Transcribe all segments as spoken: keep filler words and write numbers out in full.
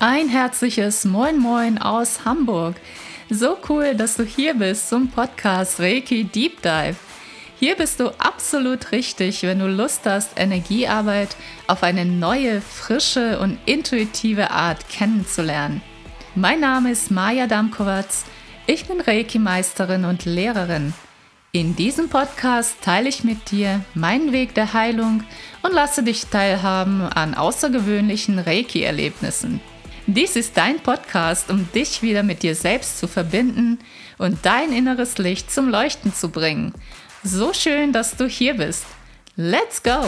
Ein herzliches Moin Moin aus Hamburg. So cool, dass du hier bist zum Podcast Reiki Deep Dive. Hier bist du absolut richtig, wenn du Lust hast, Energiearbeit auf eine neue, frische und intuitive Art kennenzulernen. Mein Name ist Maja Damkowatz. Ich bin Reiki-Meisterin und Lehrerin. In diesem Podcast teile ich mit dir meinen Weg der Heilung und lasse dich teilhaben an außergewöhnlichen Reiki-Erlebnissen. Dies ist dein Podcast, um dich wieder mit dir selbst zu verbinden und dein inneres Licht zum Leuchten zu bringen. So schön, dass du hier bist. Let's go!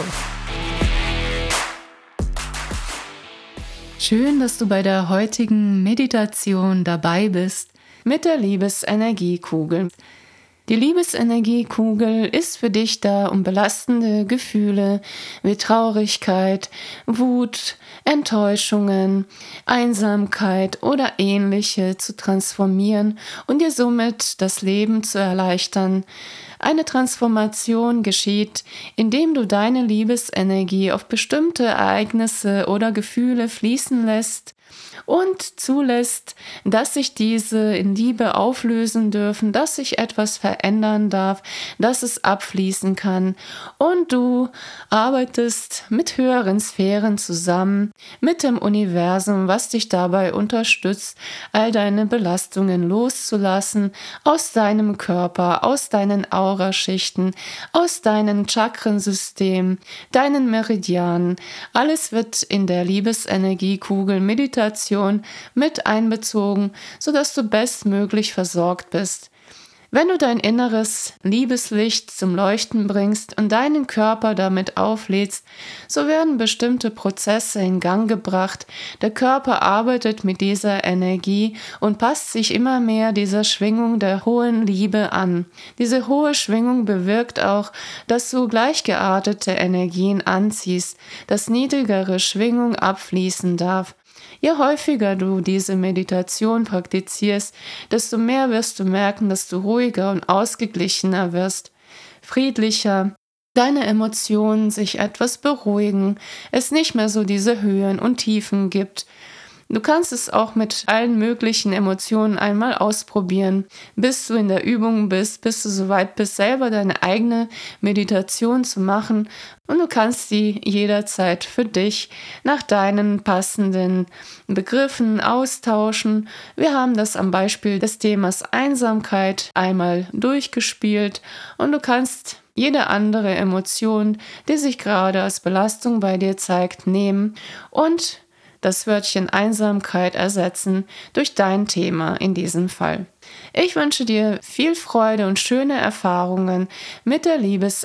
Schön, dass du bei der heutigen Meditation dabei bist mit der Liebesenergiekugel. Die Liebesenergiekugel ist für dich da, um belastende Gefühle wie Traurigkeit, Wut, Enttäuschungen, Einsamkeit oder ähnliche zu transformieren und dir somit das Leben zu erleichtern. Eine Transformation geschieht, indem du deine Liebesenergie auf bestimmte Ereignisse oder Gefühle fließen lässt und zulässt, dass sich diese in Liebe auflösen dürfen, dass sich etwas verändern darf, dass es abfließen kann. Und du arbeitest mit höheren Sphären zusammen, mit dem Universum, was dich dabei unterstützt, all deine Belastungen loszulassen, aus deinem Körper, aus deinen Auraschichten, aus deinem Chakrensystem, deinen Meridianen. Alles wird in der Liebesenergiekugel Meditation mit einbezogen, sodass du bestmöglich versorgt bist. Wenn du dein inneres Liebeslicht zum Leuchten bringst und deinen Körper damit auflädst, so werden bestimmte Prozesse in Gang gebracht. Der Körper arbeitet mit dieser Energie und passt sich immer mehr dieser Schwingung der hohen Liebe an. Diese hohe Schwingung bewirkt auch, dass du gleichgeartete Energien anziehst, dass niedrigere Schwingung abfließen darf. Je häufiger du diese Meditation praktizierst, desto mehr wirst du merken, dass du ruhiger und ausgeglichener wirst, friedlicher, deine Emotionen sich etwas beruhigen, es nicht mehr so diese Höhen und Tiefen gibt. Du kannst es auch mit allen möglichen Emotionen einmal ausprobieren, bis du in der Übung bist, bis du soweit bist, selber deine eigene Meditation zu machen, und du kannst sie jederzeit für dich nach deinen passenden Begriffen austauschen. Wir haben das am Beispiel des Themas Einsamkeit einmal durchgespielt und du kannst jede andere Emotion, die sich gerade als Belastung bei dir zeigt, nehmen und das Wörtchen Einsamkeit ersetzen durch dein Thema in diesem Fall. Ich wünsche dir viel Freude und schöne Erfahrungen mit der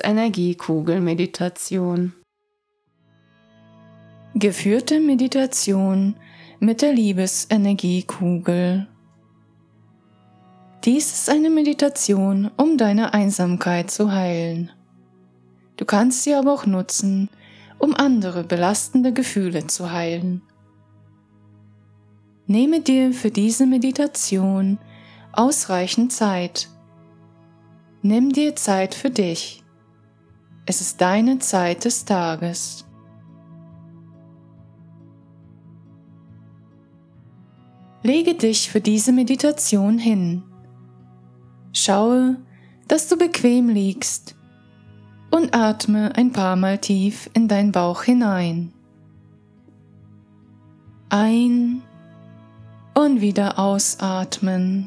Liebesenergiekugel-Meditation. Geführte Meditation mit der Liebesenergiekugel. Dies ist eine Meditation, um deine Einsamkeit zu heilen. Du kannst sie aber auch nutzen, um andere belastende Gefühle zu heilen. Nehme dir für diese Meditation ausreichend Zeit. Nimm dir Zeit für dich. Es ist deine Zeit des Tages. Lege dich für diese Meditation hin. Schaue, dass du bequem liegst und atme ein paar Mal tief in deinen Bauch hinein. Ein- und wieder ausatmen.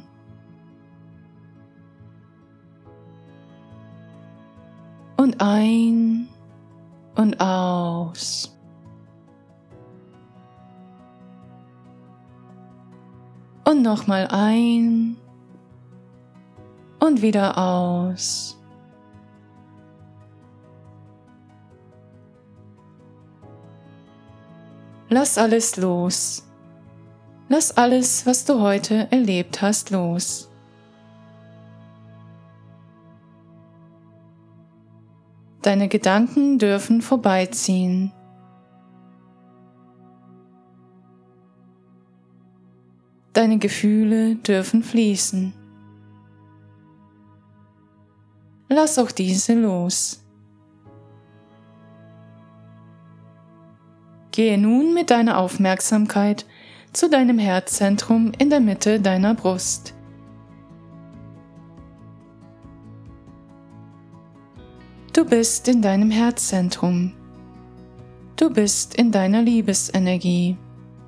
Und ein und aus. Und nochmal ein und wieder aus. Lass alles los. Lass alles, was du heute erlebt hast, los. Deine Gedanken dürfen vorbeiziehen. Deine Gefühle dürfen fließen. Lass auch diese los. Gehe nun mit deiner Aufmerksamkeit zu deinem Herzzentrum in der Mitte deiner Brust. Du bist in deinem Herzzentrum. Du bist in deiner Liebesenergie.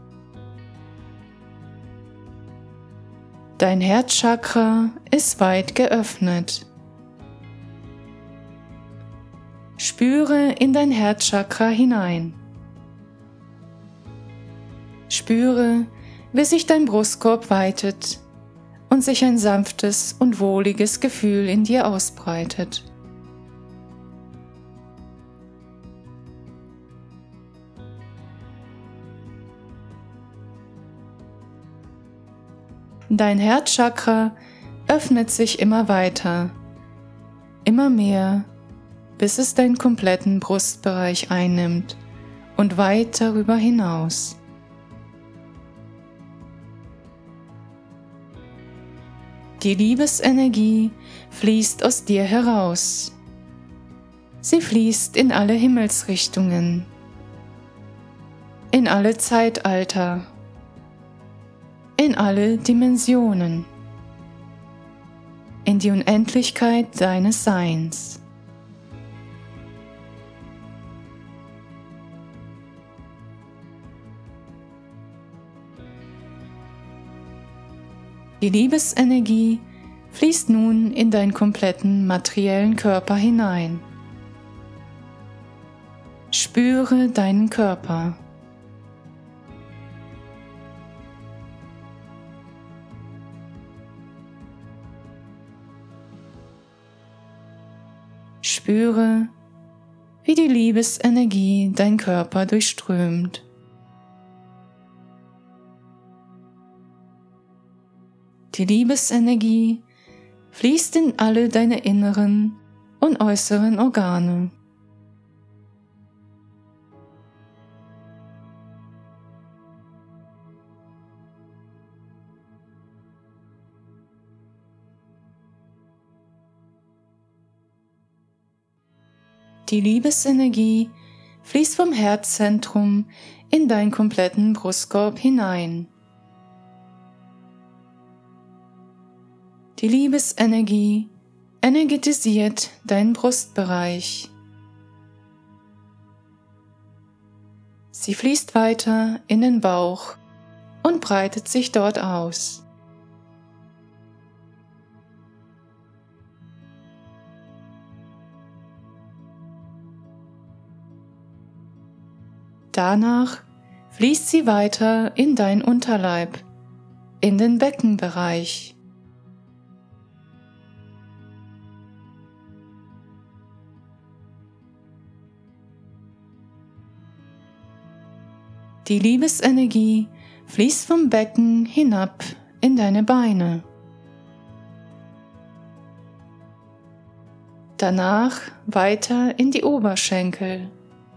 Dein Herzchakra ist weit geöffnet. Spüre in dein Herzchakra hinein. Spüre, wie sich dein Brustkorb weitet und sich ein sanftes und wohliges Gefühl in dir ausbreitet. Dein Herzchakra öffnet sich immer weiter, immer mehr, bis es deinen kompletten Brustbereich einnimmt und weit darüber hinaus. Die Liebesenergie fließt aus dir heraus. Sie fließt in alle Himmelsrichtungen, in alle Zeitalter, in alle Dimensionen, in die Unendlichkeit deines Seins. Die Liebesenergie fließt nun in deinen kompletten materiellen Körper hinein. Spüre deinen Körper. Spüre, wie die Liebesenergie deinen Körper durchströmt. Die Liebesenergie fließt in alle deine inneren und äußeren Organe. Die Liebesenergie fließt vom Herzzentrum in deinen kompletten Brustkorb hinein. Die Liebesenergie energetisiert deinen Brustbereich. Sie fließt weiter in den Bauch und breitet sich dort aus. Danach fließt sie weiter in deinen Unterleib, in den Beckenbereich. Die Liebesenergie fließt vom Becken hinab in deine Beine. Danach weiter in die Oberschenkel,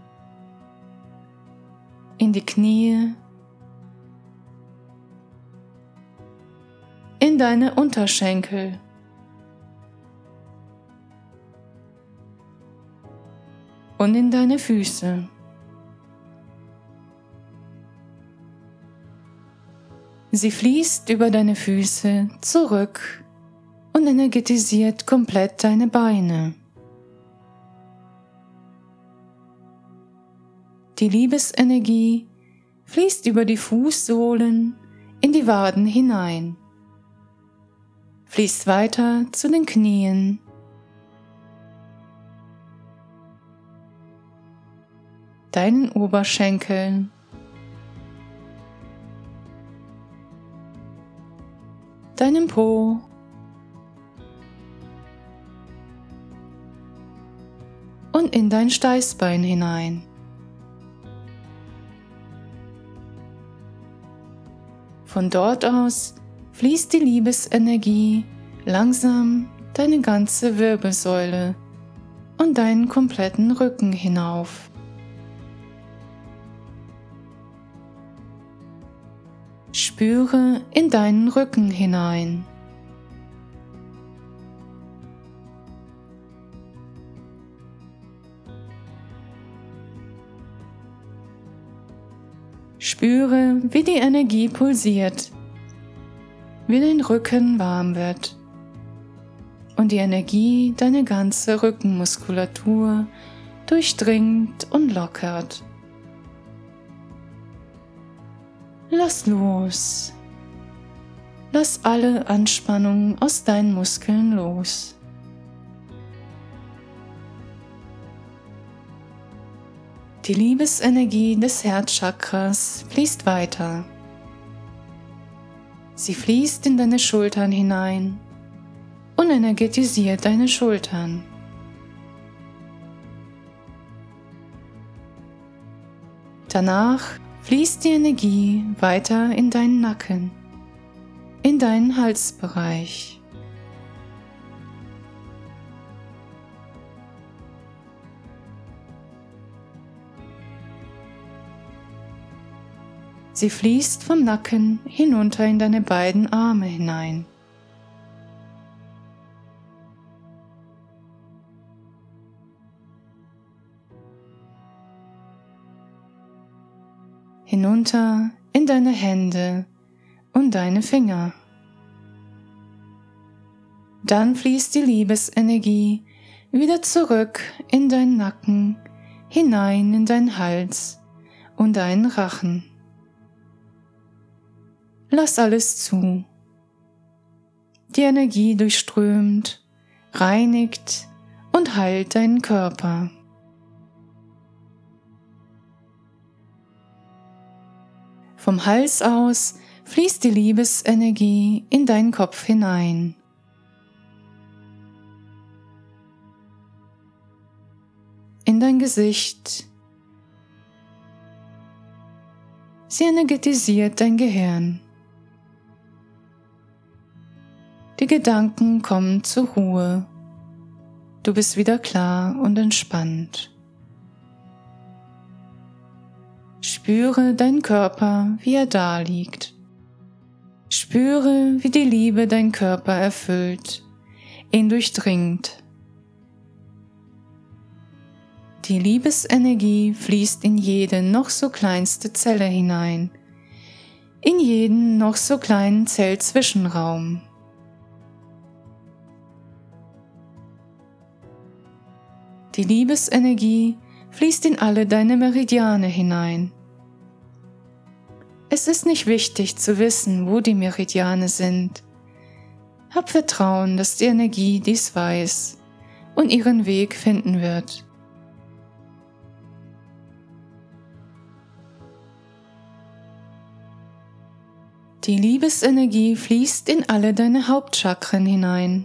in die Knie, in deine Unterschenkel, und in deine Füße. Sie fließt über deine Füße zurück und energetisiert komplett deine Beine. Die Liebesenergie fließt über die Fußsohlen in die Waden hinein, fließt weiter zu den Knien, deinen Oberschenkeln, deinem Po, und in dein Steißbein hinein. Von dort aus fließt die Liebesenergie langsam deine ganze Wirbelsäule und deinen kompletten Rücken hinauf. Spüre in deinen Rücken hinein. Spüre, wie die Energie pulsiert, wie dein Rücken warm wird und die Energie deine ganze Rückenmuskulatur durchdringt und lockert. Lass los. Lass alle Anspannung aus deinen Muskeln los. Die Liebesenergie des Herzchakras fließt weiter. Sie fließt in deine Schultern hinein und energetisiert deine Schultern. Danach fließt die Energie weiter in deinen Nacken, in deinen Halsbereich. Sie fließt vom Nacken hinunter in deine beiden Arme hinein. Hinunter in deine Hände und deine Finger. Dann fließt die Liebesenergie wieder zurück in deinen Nacken, hinein in deinen Hals und deinen Rachen. Lass alles zu. Die Energie durchströmt, reinigt und heilt deinen Körper. Vom Hals aus fließt die Liebesenergie in deinen Kopf hinein. In dein Gesicht. Sie energetisiert dein Gehirn. Die Gedanken kommen zur Ruhe. Du bist wieder klar und entspannt. Spüre deinen Körper, wie er da liegt. Spüre, wie die Liebe deinen Körper erfüllt, ihn durchdringt. Die Liebesenergie fließt in jede noch so kleinste Zelle hinein, in jeden noch so kleinen Zellzwischenraum. Die Liebesenergie fließt in alle deine Meridiane hinein. Es ist nicht wichtig zu wissen, wo die Meridiane sind. Hab Vertrauen, dass die Energie dies weiß und ihren Weg finden wird. Die Liebesenergie fließt in alle deine Hauptchakren hinein.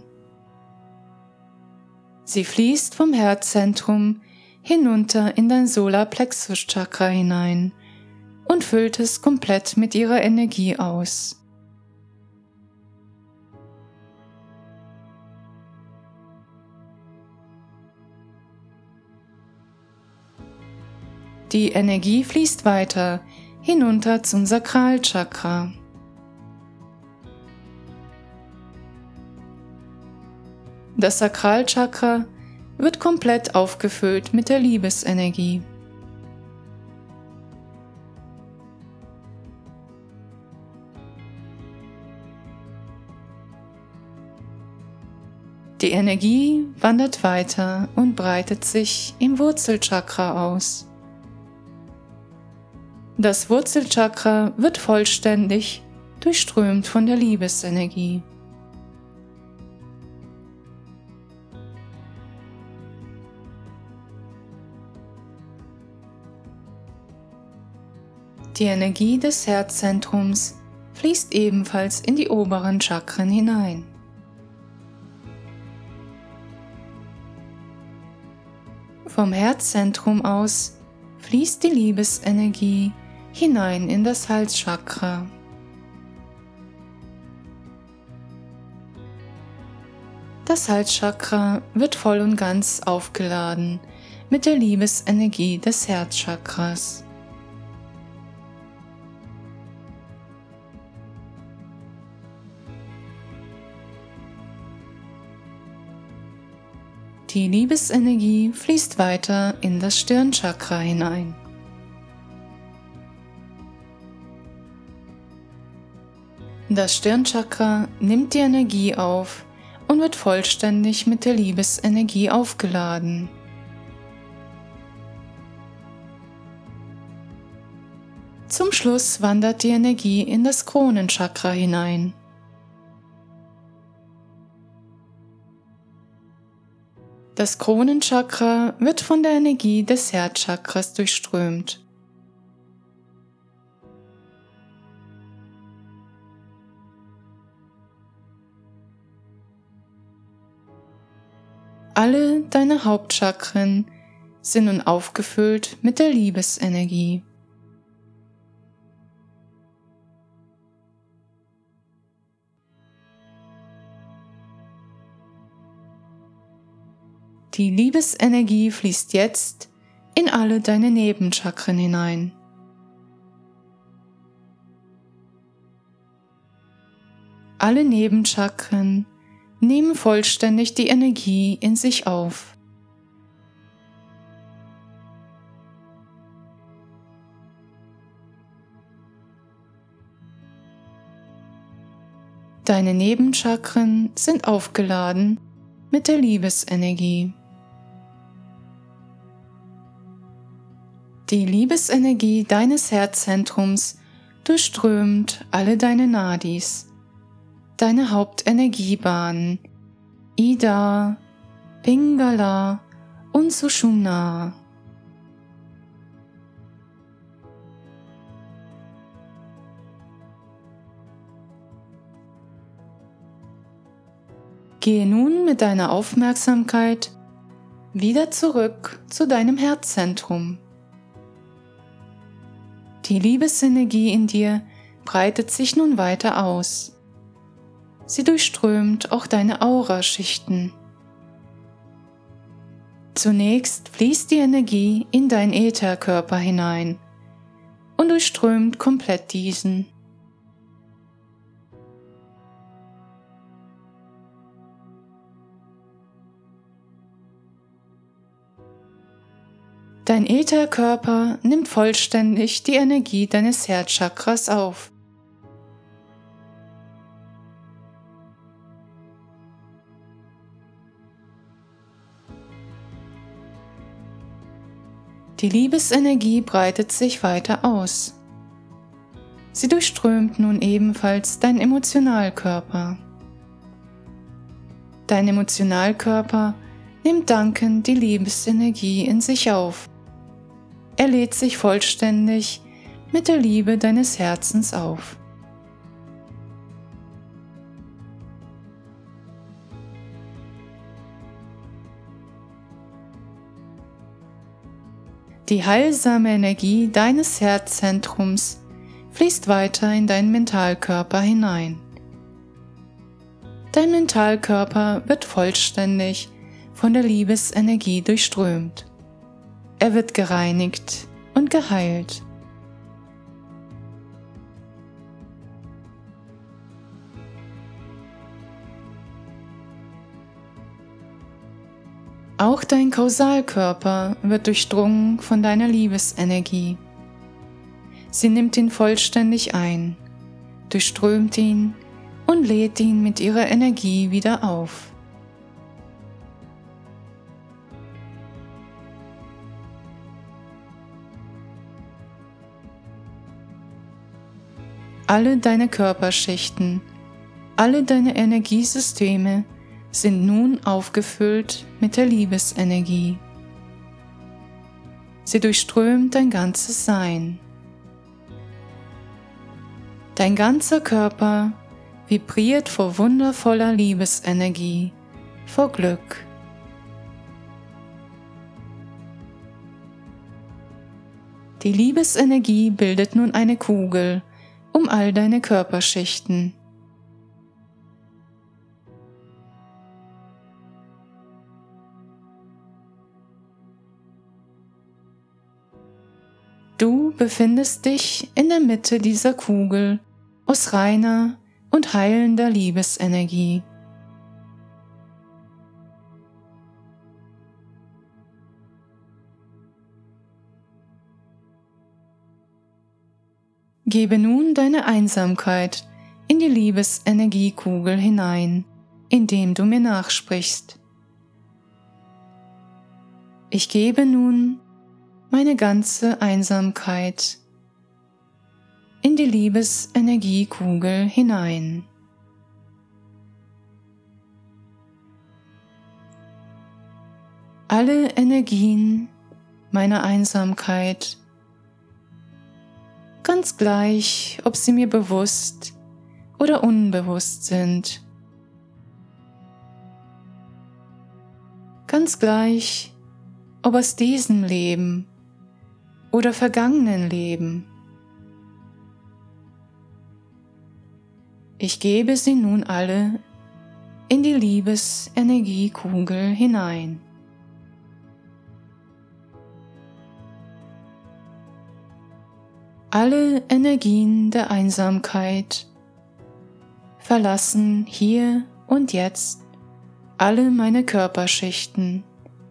Sie fließt vom Herzzentrum hinunter in dein Solarplexus-Chakra hinein und füllt es komplett mit ihrer Energie aus. Die Energie fließt weiter hinunter zum Sakralchakra. Das Sakralchakra wird komplett aufgefüllt mit der Liebesenergie. Die Energie wandert weiter und breitet sich im Wurzelchakra aus. Das Wurzelchakra wird vollständig durchströmt von der Liebesenergie. Die Energie des Herzzentrums fließt ebenfalls in die oberen Chakren hinein. Vom Herzzentrum aus fließt die Liebesenergie hinein in das Halschakra. Das Halschakra wird voll und ganz aufgeladen mit der Liebesenergie des Herzchakras. Die Liebesenergie fließt weiter in das Stirnchakra hinein. Das Stirnchakra nimmt die Energie auf und wird vollständig mit der Liebesenergie aufgeladen. Zum Schluss wandert die Energie in das Kronenchakra hinein. Das Kronenchakra wird von der Energie des Herzchakras durchströmt. Alle deine Hauptchakren sind nun aufgefüllt mit der Liebesenergie. Die Liebesenergie fließt jetzt in alle deine Nebenchakren hinein. Alle Nebenchakren nehmen vollständig die Energie in sich auf. Deine Nebenchakren sind aufgeladen mit der Liebesenergie. Die Liebesenergie deines Herzzentrums durchströmt alle deine Nadis, deine Hauptenergiebahnen, Ida, Pingala und Sushumna. Gehe nun mit deiner Aufmerksamkeit wieder zurück zu deinem Herzzentrum. Die Liebesenergie in dir breitet sich nun weiter aus. Sie durchströmt auch deine Auraschichten. Zunächst fließt die Energie in deinen Ätherkörper hinein und durchströmt komplett diesen. Dein Ätherkörper nimmt vollständig die Energie deines Herzchakras auf. Die Liebesenergie breitet sich weiter aus. Sie durchströmt nun ebenfalls deinen Emotionalkörper. Dein Emotionalkörper nimmt dankend die Liebesenergie in sich auf. Er lädt sich vollständig mit der Liebe deines Herzens auf. Die heilsame Energie deines Herzzentrums fließt weiter in deinen Mentalkörper hinein. Dein Mentalkörper wird vollständig von der Liebesenergie durchströmt. Er wird gereinigt und geheilt. Auch dein Kausalkörper wird durchdrungen von deiner Liebesenergie. Sie nimmt ihn vollständig ein, durchströmt ihn und lädt ihn mit ihrer Energie wieder auf. Alle deine Körperschichten, alle deine Energiesysteme sind nun aufgefüllt mit der Liebesenergie. Sie durchströmt dein ganzes Sein. Dein ganzer Körper vibriert vor wundervoller Liebesenergie, vor Glück. Die Liebesenergie bildet nun eine Kugel um all deine Körperschichten. Du befindest dich in der Mitte dieser Kugel aus reiner und heilender Liebesenergie. Gebe nun deine Einsamkeit in in die Liebesenergiekugel hinein, indem du mir nachsprichst. Ich gebe nun meine ganze Einsamkeit in die Liebesenergiekugel hinein. Alle Energien meiner Einsamkeit, ganz gleich, ob sie mir bewusst oder unbewusst sind, ganz gleich, ob aus diesem Leben oder vergangenen Leben. Ich gebe sie nun alle in die Liebesenergiekugel hinein. Alle Energien der Einsamkeit verlassen hier und jetzt alle meine Körperschichten,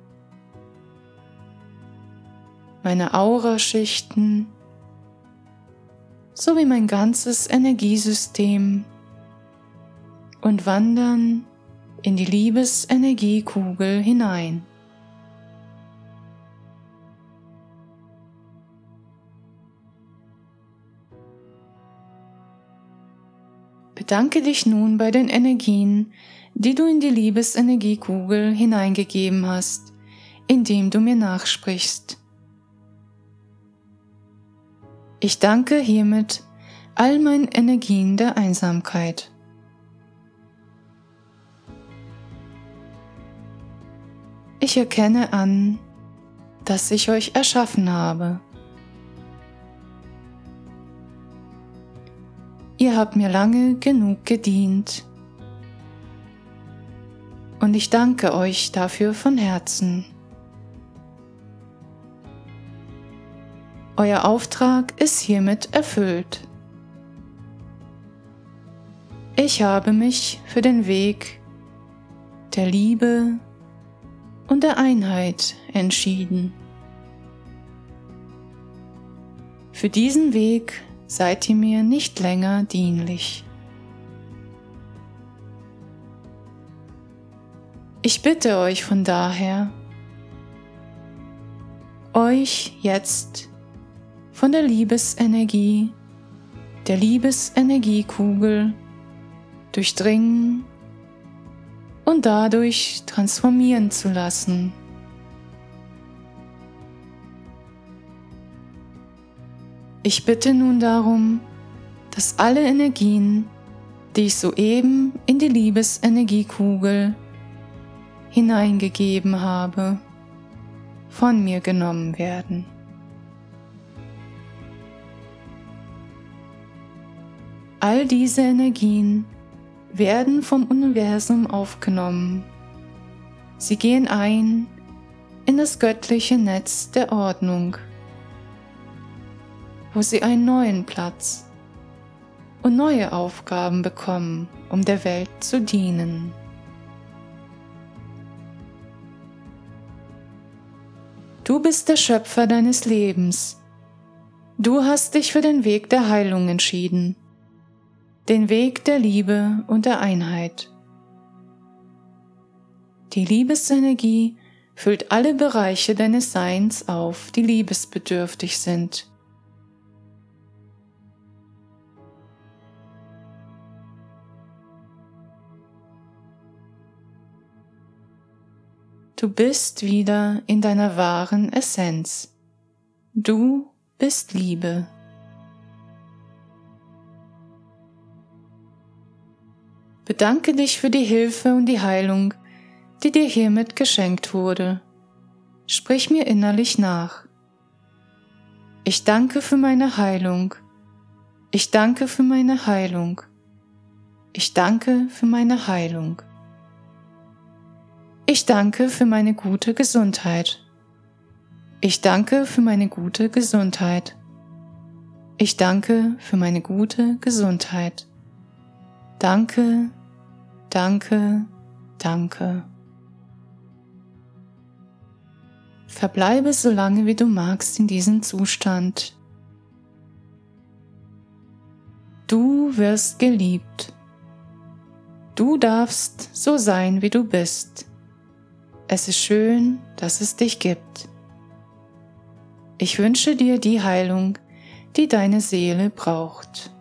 meine Auraschichten sowie mein ganzes Energiesystem und wandern in die Liebesenergiekugel hinein. Bedanke dich nun bei den Energien, die du in die Liebesenergiekugel hineingegeben hast, indem du mir nachsprichst. Ich danke hiermit all meinen Energien der Einsamkeit. Ich erkenne an, dass ich euch erschaffen habe. Ihr habt mir lange genug gedient und ich danke euch dafür von Herzen. Euer Auftrag ist hiermit erfüllt. Ich habe mich für den Weg der Liebe und der Einheit entschieden. Für diesen Weg seid ihr mir nicht länger dienlich. Ich bitte euch von daher, euch jetzt von der Liebesenergie, der Liebesenergiekugel durchdringen und dadurch transformieren zu lassen. Ich bitte nun darum, dass alle Energien, die ich soeben in die Liebesenergiekugel hineingegeben habe, von mir genommen werden. All diese Energien werden vom Universum aufgenommen. Sie gehen ein in das göttliche Netz der Ordnung, wo sie einen neuen Platz und neue Aufgaben bekommen, um der Welt zu dienen. Du bist der Schöpfer deines Lebens. Du hast dich für den Weg der Heilung entschieden, den Weg der Liebe und der Einheit. Die Liebesenergie füllt alle Bereiche deines Seins auf, die liebesbedürftig sind. Du bist wieder in deiner wahren Essenz. Du bist Liebe. Bedanke dich für die Hilfe und die Heilung, die dir hiermit geschenkt wurde. Sprich mir innerlich nach. Ich danke für meine Heilung. Ich danke für meine Heilung. Ich danke für meine Heilung. Ich danke für meine gute Gesundheit. Ich danke für meine gute Gesundheit. Ich danke für meine gute Gesundheit. Danke, danke, danke. Verbleibe so lange wie du magst in diesem Zustand. Du wirst geliebt. Du darfst so sein, wie du bist. Es ist schön, dass es dich gibt. Ich wünsche dir die Heilung, die deine Seele braucht.